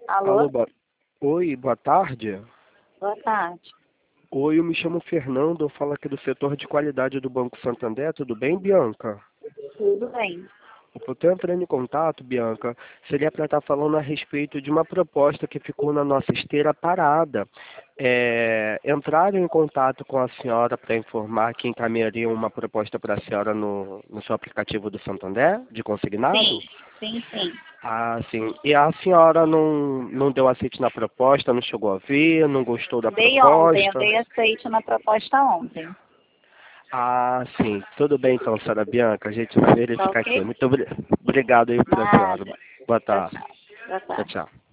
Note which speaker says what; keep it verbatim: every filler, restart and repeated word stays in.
Speaker 1: Alô?
Speaker 2: Alô, boa... Oi, boa tarde.
Speaker 1: Boa tarde.
Speaker 2: Oi, eu me chamo Fernando, eu falo aqui do setor de qualidade do Banco Santander, tudo bem, Bianca?
Speaker 1: Tudo bem.
Speaker 2: Eu estou entrando em contato, Bianca, seria para estar falando a respeito de uma proposta que ficou na nossa esteira parada. É, entraram em contato com a senhora para informar que encaminhariam uma proposta para a senhora no, no seu aplicativo do Santander, de consignado?
Speaker 1: Sim, sim, sim.
Speaker 2: Ah, sim. E a senhora não, não deu aceite na proposta, não chegou a ver, não gostou da
Speaker 1: Dei ontem, eu
Speaker 2: proposta?
Speaker 1: dei aceite na proposta ontem.
Speaker 2: Ah, sim. Tudo bem então, senhora Bianca. A gente vai
Speaker 1: Tá
Speaker 2: verificar aqui.
Speaker 1: ok?
Speaker 2: Muito obri- obrigado aí pela senhora.
Speaker 1: Nada.
Speaker 2: Boa
Speaker 1: Tchau,
Speaker 2: tarde.
Speaker 1: tchau. Boa
Speaker 2: Tchau,
Speaker 1: tarde.
Speaker 2: tchau.